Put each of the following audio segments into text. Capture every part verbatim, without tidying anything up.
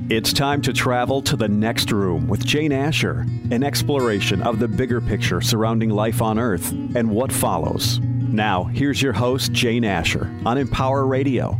It's time to travel to the next room with Jane Asher, an exploration of the bigger picture surrounding life on Earth and what follows. Now, here's your host, Jane Asher, on Empower Radio.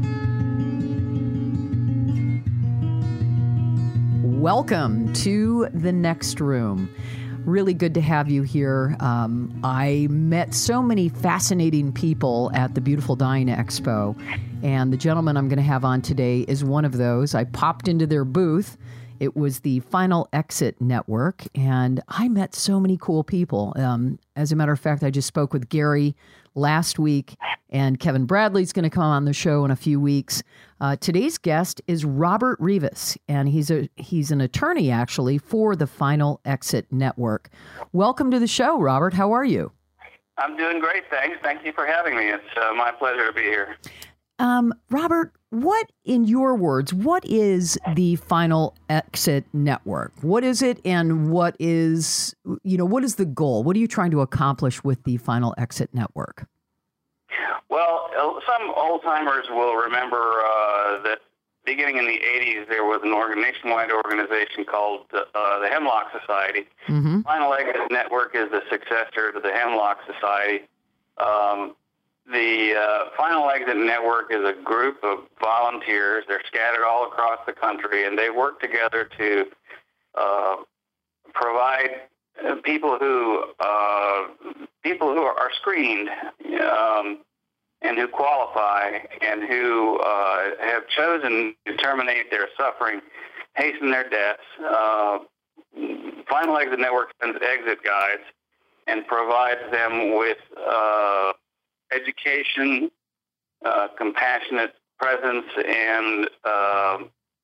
Welcome to the next room. Really good to have you here. Um, I met so many fascinating people at the Beautiful Dying Expo, and the gentleman I'm going to have on today is one of those. I popped into their booth. It was the Final Exit Network, and I met so many cool people. Um, as a matter of fact, I just spoke with Gary last week, and Kevin Bradley's going to come on the show in a few weeks. Uh, today's guest is Robert Rivas, and he's a he's an attorney, actually, for the Final Exit Network. Welcome to the show, Robert. How are you? I'm doing great, thanks. Thank you for having me. It's uh, my pleasure to be here. Um, Robert, what, in your words, what is the Final Exit Network? What is it, and what is, you know, what is the goal? What are you trying to accomplish with the Final Exit Network? Well, some old-timers will remember uh, that beginning in the eighties, there was an organ, nationwide organization called uh, the Hemlock Society. Mm-hmm. Final Exit Network is the successor to the Hemlock Society. Um, the uh, Final Exit Network is a group of volunteers. They're scattered all across the country, and they work together to uh, provide people who uh, people who are screened um, and who qualify and who uh, have chosen to terminate their suffering, hasten their deaths. Uh, Final Exit Network sends exit guides and provides them with uh, education, uh, compassionate presence, and uh,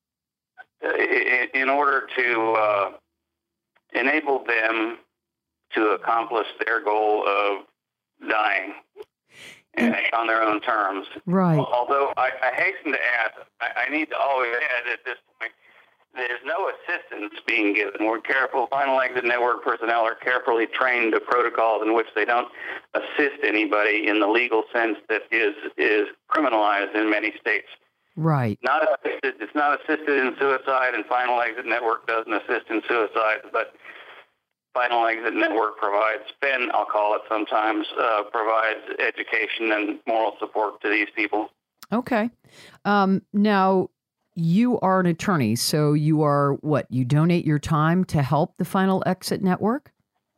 in order to uh, enable them to accomplish their goal of dying and on their own terms. Right. Although I, I hasten to add, I, I need to always add at this point, there's no assistance being given. We're careful. Final Exit Network personnel are carefully trained to protocols in which they don't assist anybody in the legal sense that is is criminalized in many states. Right. Not assisted, it's not assisted in suicide, and Final Exit Network doesn't assist in suicide, but Final Exit Network provides, F E N, I'll call it sometimes, uh, provides education and moral support to these people. Okay. Um, now, you are an attorney, so you are, what, you donate your time to help the Final Exit Network?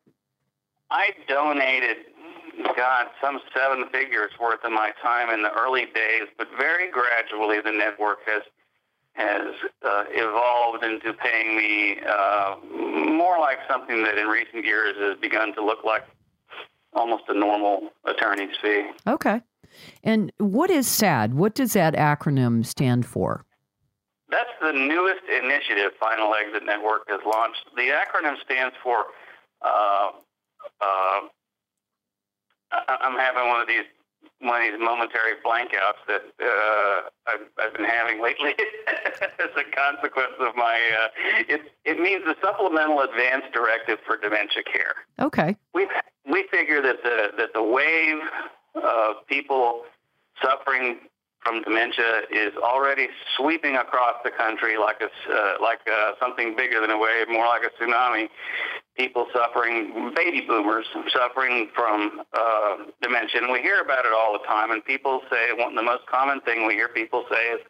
I donated, God, some seven figures worth of my time in the early days, but very gradually the network has has uh, evolved into paying me uh, more like something that in recent years has begun to look like almost a normal attorney's fee. Okay. And what is SAD? What does that acronym stand for? That's the newest initiative Final Exit Network has launched. The acronym stands for, uh, uh, I'm having one of these one of these momentary blankouts that uh, I've, I've been having lately as a consequence of my, uh, it, it means the Supplemental Advance Directive for Dementia Care. Okay. We we figure that the, that the wave of people suffering from dementia is already sweeping across the country like a, uh, like uh, something bigger than a wave, more like a tsunami. People suffering, baby boomers suffering from uh, dementia. And we hear about it all the time. And people say, one, the most common thing we hear people say is,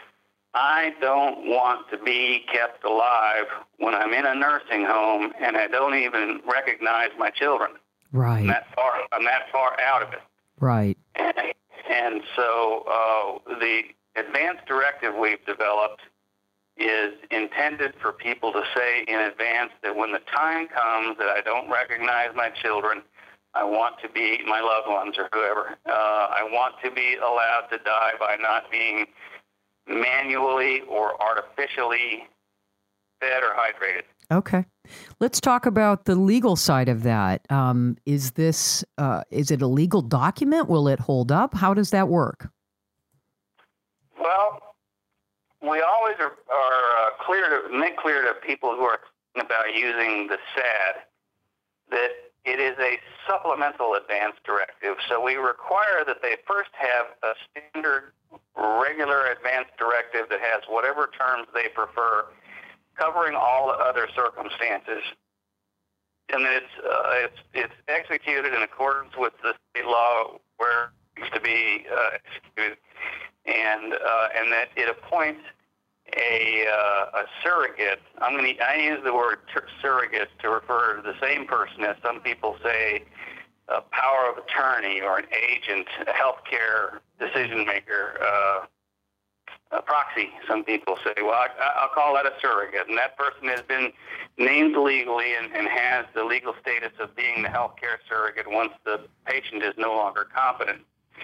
I don't want to be kept alive when I'm in a nursing home and I don't even recognize my children. Right. I'm that far, I'm that far out of it. Right. And, and so uh, the advanced directive we've developed is intended for people to say in advance that when the time comes that I don't recognize my children, I want to be, my loved ones or whoever, uh, I want to be allowed to die by not being manually or artificially fed or hydrated. Okay. Let's talk about the legal side of that. Um, is this, uh, is it a legal document? Will it hold up? How does that work? Well, we always are, are uh, clear to make clear to people who are thinking about using the SAD that it is a supplemental advance directive. So we require that they first have a standard regular advance directive that has whatever terms they prefer, covering all the other circumstances. And then it's, uh, it's, it's executed in accordance with the state law where it needs to be uh, executed, and, uh, and that it appoints a, uh, a surrogate. I'm going to I use the word ter- surrogate to refer to the same person as some people say a power of attorney or an agent, a healthcare decision maker, uh, a proxy, some people say. Well, I, I'll call that a surrogate. And that person has been named legally and, and has the legal status of being the healthcare surrogate once the patient is no longer competent.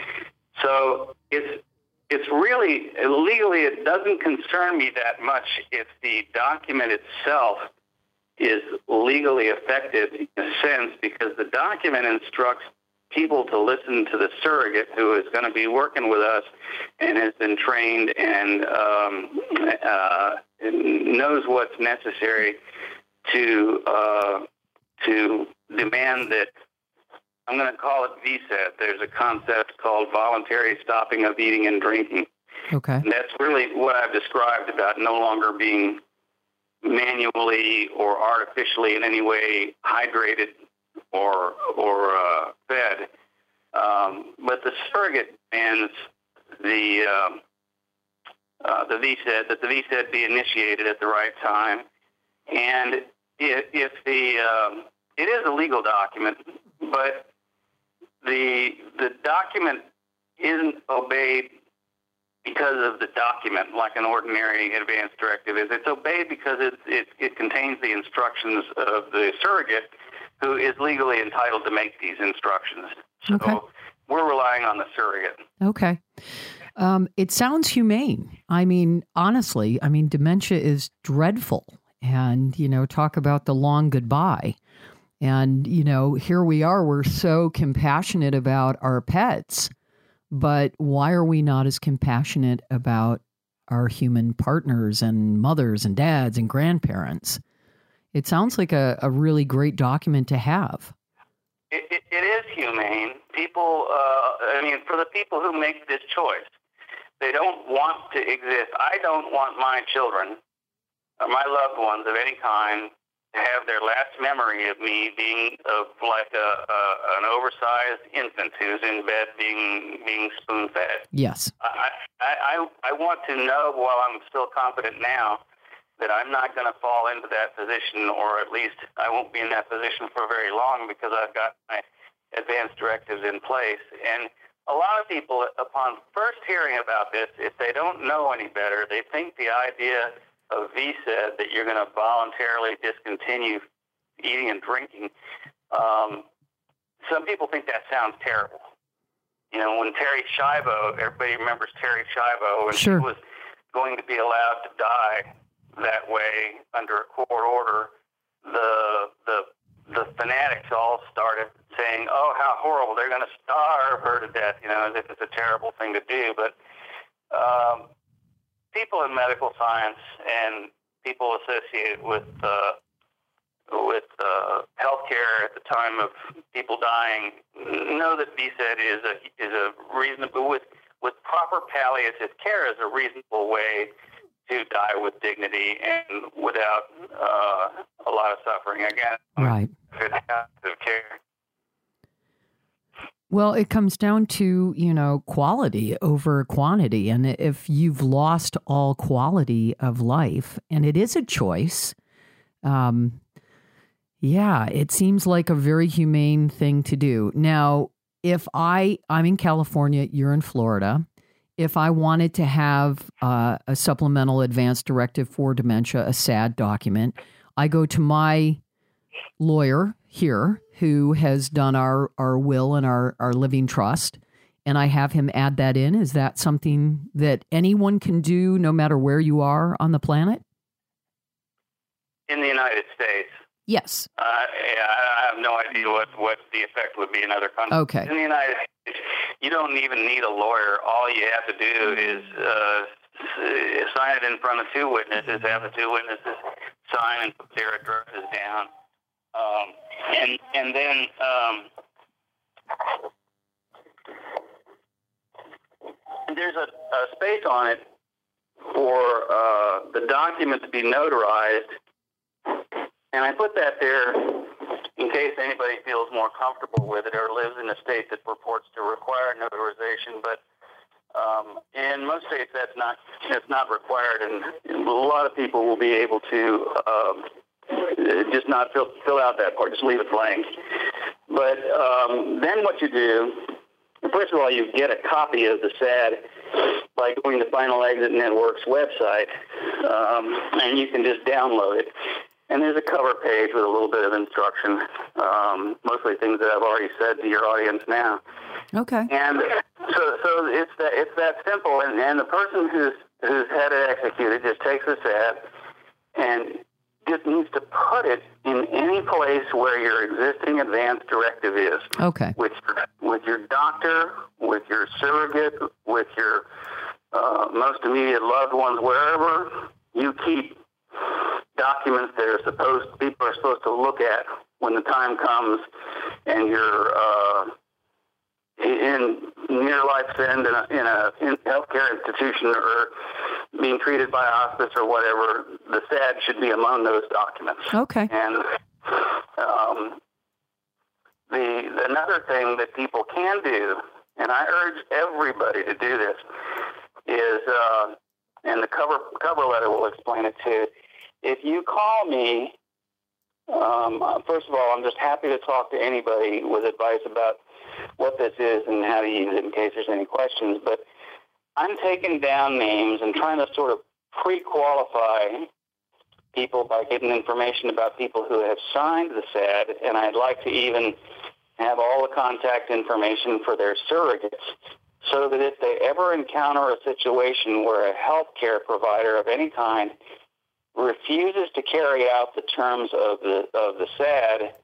So it's it's really, legally, it doesn't concern me that much if the document itself is legally effective in a sense, because the document instructs people to listen to the surrogate who is going to be working with us and has been trained and um, uh, knows what's necessary to uh, to demand that. I'm going to call it V S A D. There's a concept called voluntary stopping of eating and drinking. Okay. And that's really what I've described about no longer being manually or artificially in any way hydrated or or uh, fed. Um, but the surrogate demands the um, uh, the V S A D, that the V S A D be initiated at the right time, and if, if the um, it is a legal document, but the the document isn't obeyed because of the document, like an ordinary advance directive is. It's obeyed because it, it, it contains the instructions of the surrogate who is legally entitled to make these instructions. So okay. We're relying on the surrogate. Okay. Um, it sounds humane. I mean, honestly, I mean, dementia is dreadful. And, you know, talk about the long goodbye. And, you know, here we are, we're so compassionate about our pets, but why are we not as compassionate about our human partners and mothers and dads and grandparents? It sounds like a, a really great document to have. It, it, it is humane. People, uh, I mean, for the people who make this choice, they don't want to exist. I don't want my children or my loved ones of any kind have their last memory of me being of like a, a an oversized infant who's in bed being being spoon fed. Yes. I, I I want to know while I'm still competent now that I'm not going to fall into that position, or at least I won't be in that position for very long because I've got my advance directives in place. And a lot of people, upon first hearing about this, if they don't know any better, they think the idea of V S A D that you're going to voluntarily discontinue eating and drinking. Um, some people think that sounds terrible. You know, when Terry Schiavo, everybody remembers Terry Schiavo, and sure. she was going to be allowed to die that way under a court order, the the the fanatics all started saying, "Oh, how horrible! They're going to starve her to death," you know, as if it's a terrible thing to do. But um, people in medical science and people associated with uh, with uh, healthcare at the time of people dying know that V S A D is a is a reasonable with with proper palliative care is a reasonable way to die with dignity and without uh, a lot of suffering. Again, right. Palliative care. Well, it comes down to, you know, quality over quantity. And if you've lost all quality of life, and it is a choice, um, yeah, it seems like a very humane thing to do. Now, if I, I'm in California, you're in Florida. If I wanted to have uh, a supplemental advance directive for dementia, a S A D document, I go to my lawyer here who has done our, our will and our, our living trust, and I have him add that in. Is that something that anyone can do no matter where you are on the planet? In the United States? Yes. Uh, yeah, I have no idea what, what the effect would be in other countries. Okay. In the United States, you don't even need a lawyer. All you have to do is uh, sign it in front of two witnesses, have the two witnesses sign and put their addresses down. Um, and and then um, There's a, a space on it for uh, the document to be notarized, and I put that there in case anybody feels more comfortable with it or lives in a state that purports to require notarization. But um, in most states, that's not that's not required, and a lot of people will be able to um, just not fill fill out that part, just leave it blank. But um, then what you do. First of all, you get a copy of the S A D by going to Final Exit Network's website, um, and you can just download it. And there's a cover page with a little bit of instruction, um, mostly things that I've already said to your audience now. Okay. And so, so it's that it's that simple. And, and the person who's who's had it executed just takes the S A D and just needs to put it in any place where your existing advance directive is. Okay. With with your doctor, with your surrogate, with your uh, most immediate loved ones, wherever you keep documents that are supposed people are supposed to look at when the time comes, and you're uh, in near life's end in a, in a in healthcare institution or being treated by hospice or whatever, the S A D should be among those documents. Okay. And um, the another thing that people can do, and I urge everybody to do this, is, uh, and the cover cover letter will explain it too. If you call me, um, first of all, I'm just happy to talk to anybody with advice about what this is and how to use it in case there's any questions. But I'm taking down names and trying to sort of pre-qualify people by giving information about people who have signed the S A D, and I'd like to even have all the contact information for their surrogates, so that if they ever encounter a situation where a healthcare provider of any kind refuses to carry out the terms of the of the S A D,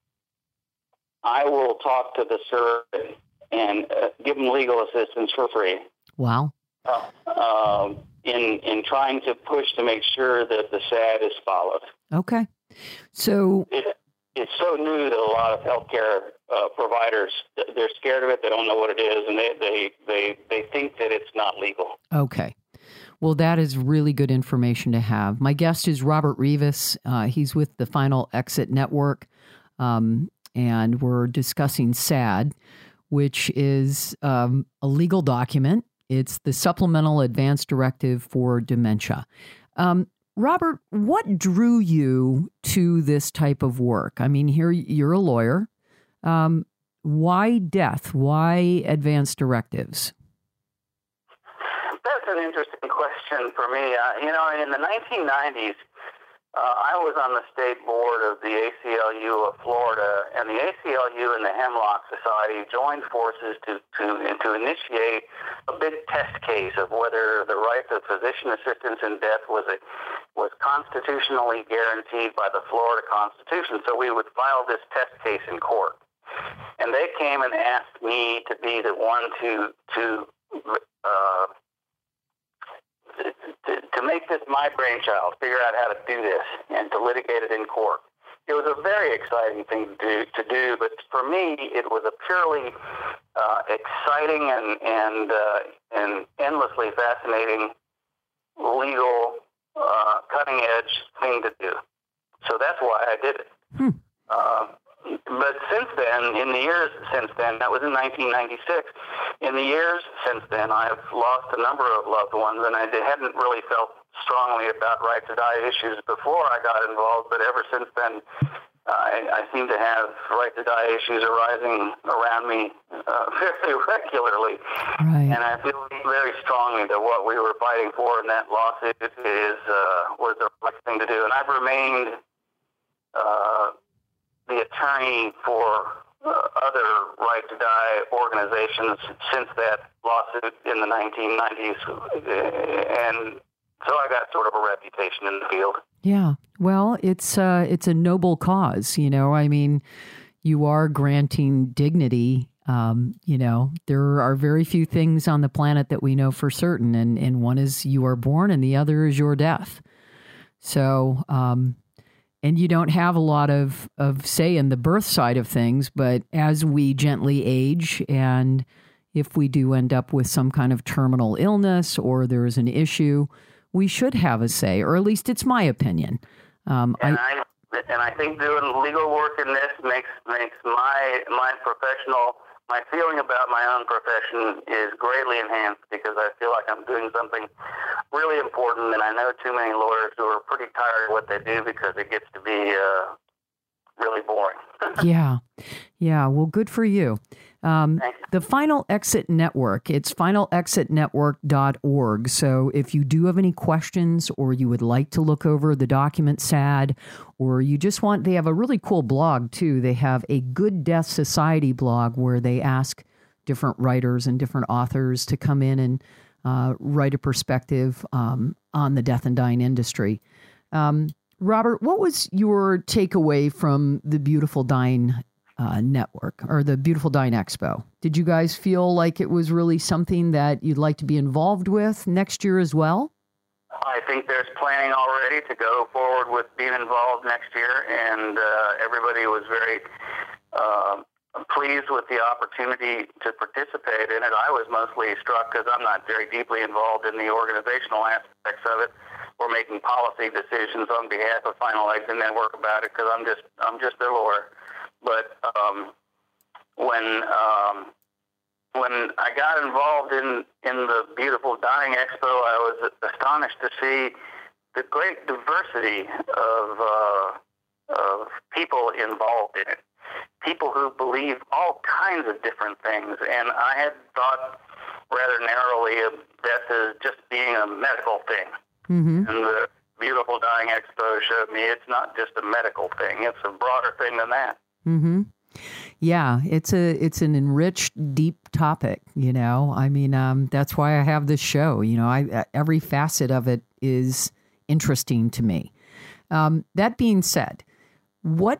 I will talk to the surrogate and uh, give them legal assistance for free. Wow. Uh, uh, in in trying to push to make sure that the S A D is followed. Okay. So it, it's so new that a lot of healthcare uh, providers, they're scared of it. They don't know what it is, and they, they, they, they think that it's not legal. Okay. Well, that is really good information to have. My guest is Robert Rivas. Uh, he's with the Final Exit Network, um, and we're discussing S A D, which is um, a legal document. It's the Supplemental Advance Directive for Dementia. Um, Robert, what drew you to this type of work? I mean, here you're a lawyer. Um, why death? Why advance directives? That's an interesting question for me. Uh, you know, in the nineteen nineties, uh, I was on the state board of the A C L U of Florida, and the A C L U and the Hemlock Society joined forces to, to, to initiate a big test case of whether the rights of physician assistance in death was a, was constitutionally guaranteed by the Florida Constitution. So we would file this test case in court. And they came and asked me to be the one to to uh, to, to make this my brainchild, figure out how to do this, and to litigate it in court. It was a very exciting thing to do, to do but for me, it was a purely uh, exciting and and uh, and endlessly fascinating legal, uh, cutting edge thing to do. So that's why I did it. Hmm. Uh, But since then, in the years since then, that was in nineteen ninety-six, in the years since then, I've lost a number of loved ones, and I hadn't really felt strongly about right to die issues before I got involved, but ever since then, uh, I, I seem to have right to die issues arising around me uh, very regularly. Right. And I feel very strongly that what we were fighting for in that lawsuit is uh, was the right thing to do. And I've remained uh, the attorney for uh, other right to die organizations since that lawsuit in the nineteen nineties, and so I got sort of a reputation in the field. Yeah, well, it's uh, it's a noble cause, you know. I mean, you are granting dignity. Um, you know, there are very few things on the planet that we know for certain, and, and one is you are born, and the other is your death. So, um, and you don't have a lot of, of say in the birth side of things, but as we gently age, and if we do end up with some kind of terminal illness or there's an issue, we should have a say, or at least it's my opinion. Um, and I, I and I think doing legal work in this makes makes my my professional my feeling about my own profession is greatly enhanced, because I feel like I'm doing something really important, and I know too many lawyers who are pretty tired of what they do because it gets to be uh, really boring. yeah, yeah. Well, good for you. Um, the Final Exit Network, it's final exit network dot org. So if you do have any questions, or you would like to look over the document S A D, or you just want, they have a really cool blog too. They have a Good Death Society blog where they ask different writers and different authors to come in and uh, write a perspective um, on the death and dying industry. Um, Robert, what was your takeaway from the Beautiful Dying Uh, network, or the Beautiful Dying Expo? Did you guys feel like it was really something that you'd like to be involved with next year as well? I think there's planning already to go forward with being involved next year, and uh, everybody was very uh, pleased with the opportunity to participate in it. I was mostly struck because I'm not very deeply involved in the organizational aspects of it, or making policy decisions on behalf of Final Exit Network about it, because I'm just I'm just their lawyer. But um, when um, when I got involved in, in the Beautiful Dying Expo, I was astonished to see the great diversity of uh, of people involved in it. People who believe all kinds of different things, and I had thought rather narrowly of death as just being a medical thing. Mm-hmm. And the Beautiful Dying Expo showed me it's not just a medical thing; it's a broader thing than that. Mm-hmm. Yeah, it's a it's an enriched, deep topic. You know, I mean, um, that's why I have this show. You know, I every facet of it is interesting to me. Um, that being said, what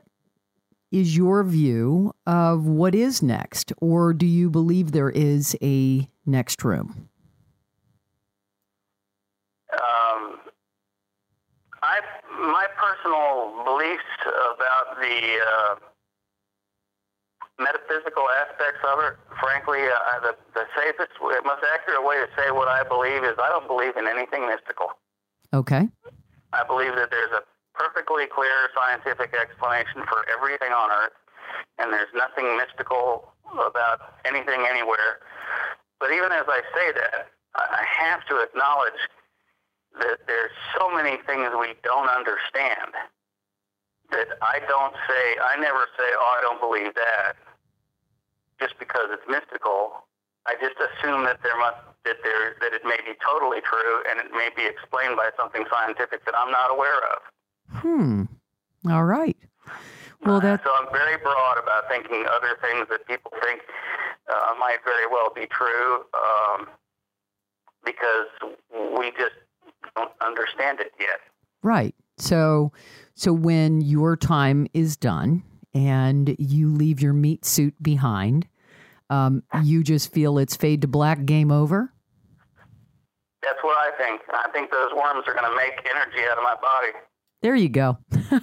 is your view of what is next, or do you believe there is a next room? Um, I my personal beliefs about the Uh, metaphysical aspects of it, frankly, uh, the, the safest, most accurate way to say what I believe is I don't believe in anything mystical. Okay. I believe that there's a perfectly clear scientific explanation for everything on Earth, and there's nothing mystical about anything anywhere. But even as I say that, I have to acknowledge that there's so many things we don't understand that I don't say, I never say, oh, I don't believe that, just because it's mystical. I just assume that there must, that there, that it may be totally true, and it may be explained by something scientific that I'm not aware of. Hmm. All right. Well, that. Uh, so I'm very broad about thinking other things that people think uh, might very well be true, um, because we just don't understand it yet. Right. So, so when your time is done and you leave your meat suit behind, um, you just feel it's fade to black, game over? That's what I think. I think those worms are going to make energy out of my body. There you go.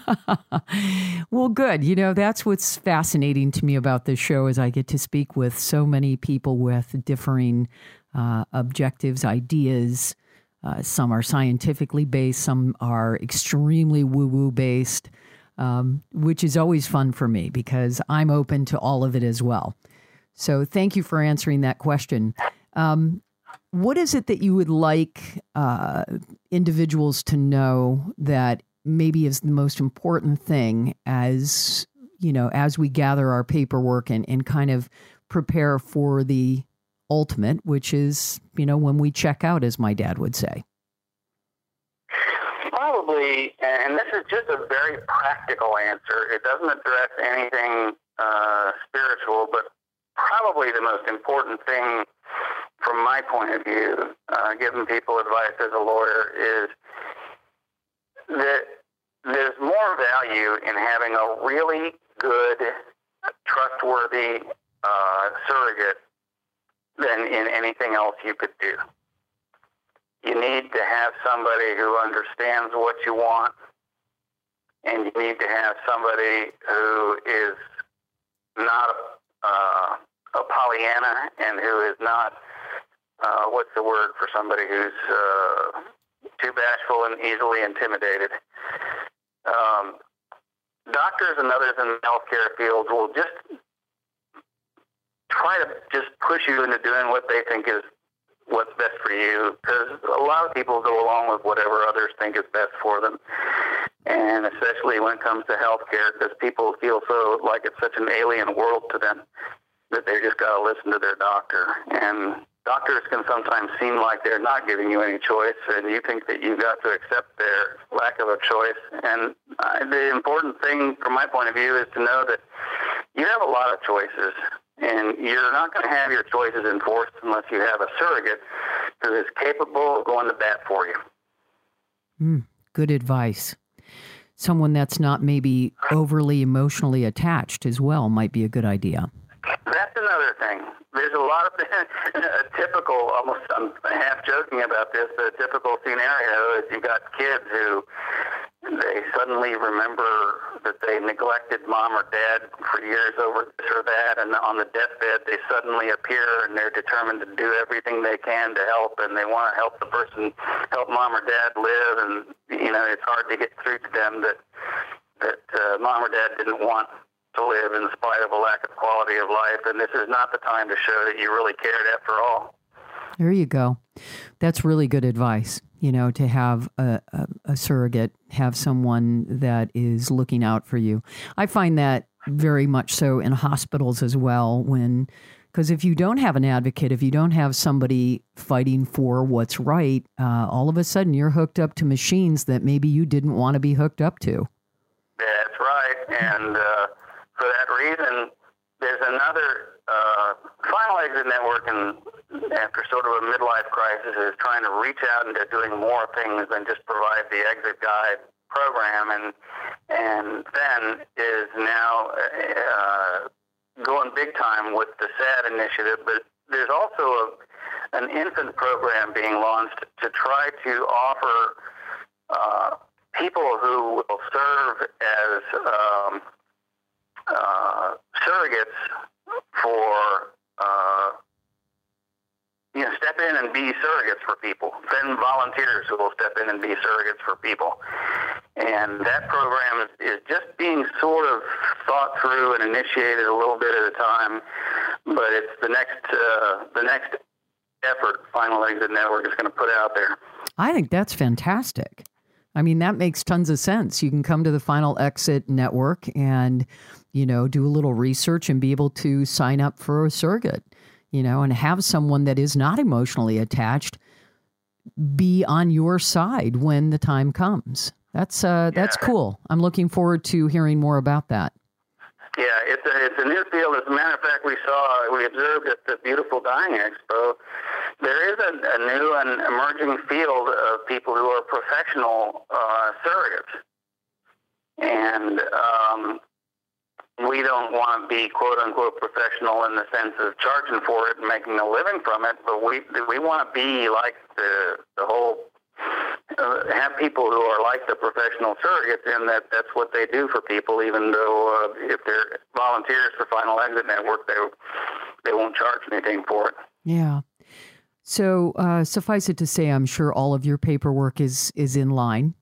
Well, good. You know, that's what's fascinating to me about this show is I get to speak with so many people with differing uh, objectives, ideas. Uh, some are scientifically based, some are extremely woo-woo based, um, which is always fun for me because I'm open to all of it as well. So thank you for answering that question. Um, what is it that you would like uh, individuals to know that maybe is the most important thing as, you know, as we gather our paperwork and, and kind of prepare for the ultimate, which is, you know, when we check out, as my dad would say? Probably, and this is just a very practical answer. It doesn't address anything uh, spiritual, but probably the most important thing from my point of view, uh, giving people advice as a lawyer, is that there's more value in having a really good, trustworthy uh, surrogate than in anything else you could do. You need to have somebody who understands what you want, and you need to have somebody who is not a, uh, a Pollyanna and who is not, uh, what's the word for somebody who's uh, too bashful and easily intimidated. Um, doctors and others in the healthcare field will just try to just push you into doing what they think is what's best for you, because a lot of people go along with whatever others think is best for them, and especially when it comes to healthcare, because people feel so like it's such an alien world to them that they just got to listen to their doctor. And doctors can sometimes seem like they're not giving you any choice, and you think that you've got to accept their lack of a choice. And uh, the important thing from my point of view is to know that you have a lot of choices, and you're not going to have your choices enforced unless you have a surrogate who is capable of going to bat for you. Mm, good advice. Someone that's not maybe overly emotionally attached as well might be a good idea. That's another thing. There's a lot of a typical, almost I'm half joking about this, but a typical scenario is you got kids who they suddenly remember that they neglected mom or dad for years over this or that, and on the deathbed they suddenly appear and they're determined to do everything they can to help, and they want to help the person, help mom or dad live, and you know it's hard to get through to them that that uh, mom or dad didn't want to live in spite of a lack of quality of life, and this is not the time to show that you really cared after all. There you go. That's really good advice, you know, to have a, a, a surrogate, have someone that is looking out for you. I find that very much so in hospitals as well, when, because if you don't have an advocate, if you don't have somebody fighting for what's right, uh, all of a sudden you're hooked up to machines that maybe you didn't want to be hooked up to. That's right. And uh, for that reason, there's another uh, Final Exit Network, and after sort of a midlife crisis, is trying to reach out into doing more things than just provide the exit guide program, and and then is now uh, going big time with the SAD initiative. But there's also a, an infant program being launched to try to offer uh, people who will serve as um, uh, surrogates for, uh, you know, step in and be surrogates for people. Send volunteers who will step in and be surrogates for people. And that program is, is just being sort of thought through and initiated a little bit at a time. But it's the next, uh, the next effort Final Exit Network is going to put out there. I think that's fantastic. I mean, that makes tons of sense. You can come to the Final Exit Network and, you know, do a little research and be able to sign up for a surrogate, you know, and have someone that is not emotionally attached be on your side when the time comes. That's uh, that's yeah. cool. I'm looking forward to hearing more about that. Yeah, it's a, it's a new field. As a matter of fact, we saw, we observed at the Beautiful Dying Expo, there is a, a new and emerging field of people who are professional uh, surrogates. And um, we don't want to be quote-unquote professional in the sense of charging for it and making a living from it, but we we want to be like the, the whole, uh, have people who are like the professional surrogates in that that's what they do for people, even though uh, if they're volunteers for Final Exit Network, they, they won't charge anything for it. Yeah. So uh, suffice it to say, I'm sure all of your paperwork is, is in line.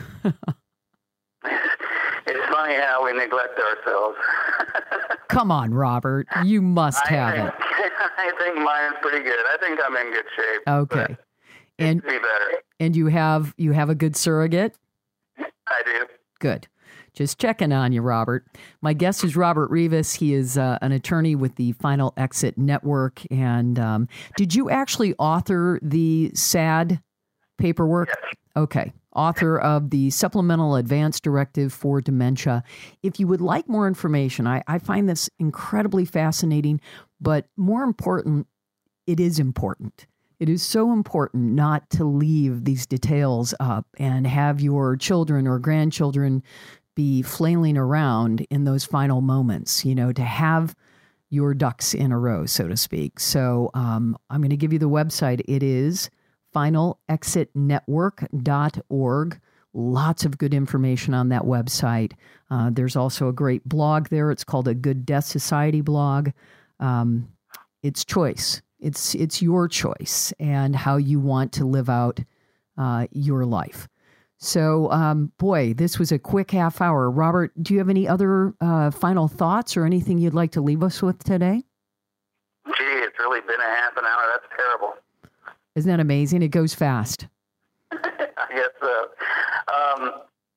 It's funny how we neglect ourselves. Come on, Robert. You must I have think, it. I think mine's pretty good. I think I'm in good shape. Okay. And, be better. and you have you have a good surrogate? I do. Good. Just checking on you, Robert. My guest is Robert Rivas. He is uh, an attorney with the Final Exit Network. And um, did you actually author the SAD paperwork? Yes. Okay. Author of the Supplemental Advance Directive for Dementia. If you would like more information, I, I find this incredibly fascinating, but more important, it is important. It is so important not to leave these details up and have your children or grandchildren be flailing around in those final moments, you know, to have your ducks in a row, so to speak. So um, I'm going to give you the website. It is final exit network dot org. Lots of good information on that website. Uh, there's also a great blog there. It's called a Good Death Society blog. Um, it's choice. It's it's your choice and how you want to live out uh, your life. So, um, boy, this was a quick half hour. Robert, do you have any other uh, final thoughts or anything you'd like to leave us with today? Gee, it's really been a half an hour. That's terrible. Isn't that amazing? It goes fast. I guess so. Um,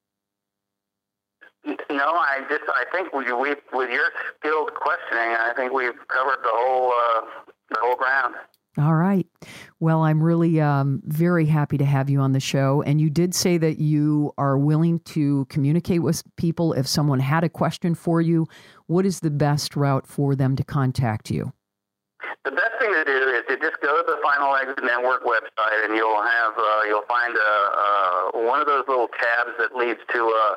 no, I just I think we we with your skilled questioning, I think we've covered the whole uh, the whole ground. All right. Well, I'm really um, very happy to have you on the show. And you did say that you are willing to communicate with people if someone had a question for you. What is the best route for them to contact you? The best thing to do is to just go to the Final Exit Network website, and you'll have uh, you'll find a, a one of those little tabs that leads to a.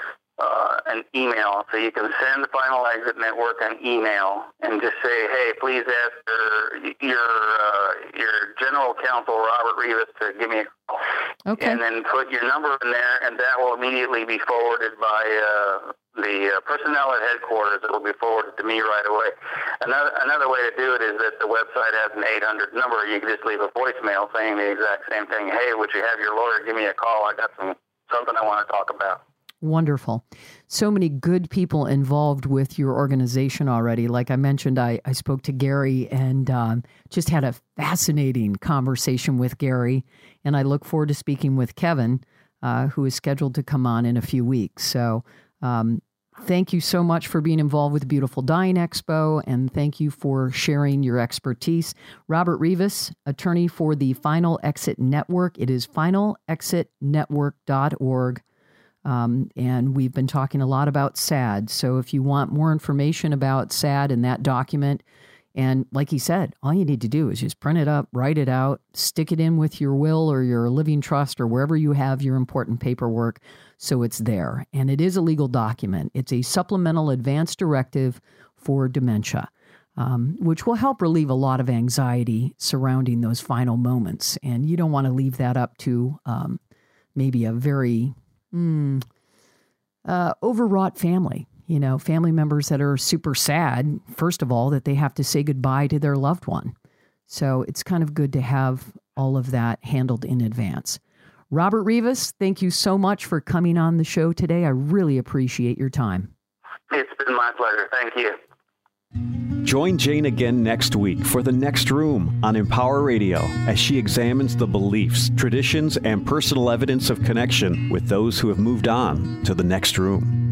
Uh, an email, so you can send the Final Exit Network an email and just say, "Hey, please ask your your uh, your general counsel, Robert Rivas, to give me a call." Okay. And then put your number in there, and that will immediately be forwarded by uh, the uh, personnel at headquarters. It will be forwarded to me right away. Another another way to do it is that the website has an eight hundred number. You can just leave a voicemail saying the exact same thing. "Hey, would you have your lawyer give me a call? I got some something I want to talk about." Wonderful. So many good people involved with your organization already. Like I mentioned, I, I spoke to Gary and um, just had a fascinating conversation with Gary. And I look forward to speaking with Kevin, uh, who is scheduled to come on in a few weeks. So um, thank you so much for being involved with the Beautiful Dying Expo. And thank you for sharing your expertise. Robert Rivas, attorney for the Final Exit Network. It is final exit network dot org. Um, and we've been talking a lot about SAD. So if you want more information about SAD and that document, and like he said, all you need to do is just print it up, write it out, stick it in with your will or your living trust or wherever you have your important paperwork so it's there. And it is a legal document. It's a supplemental advance directive for dementia, um, which will help relieve a lot of anxiety surrounding those final moments. And you don't want to leave that up to um, maybe a very... Mm, uh, overwrought family, you know, family members that are super sad, first of all, that they have to say goodbye to their loved one. So it's kind of good to have all of that handled in advance. Robert Rivas, thank you so much for coming on the show today. I really appreciate your time. It's been my pleasure. Thank you. Join Jane again next week for The Next Room on Empower Radio as she examines the beliefs, traditions, and personal evidence of connection with those who have moved on to the next room.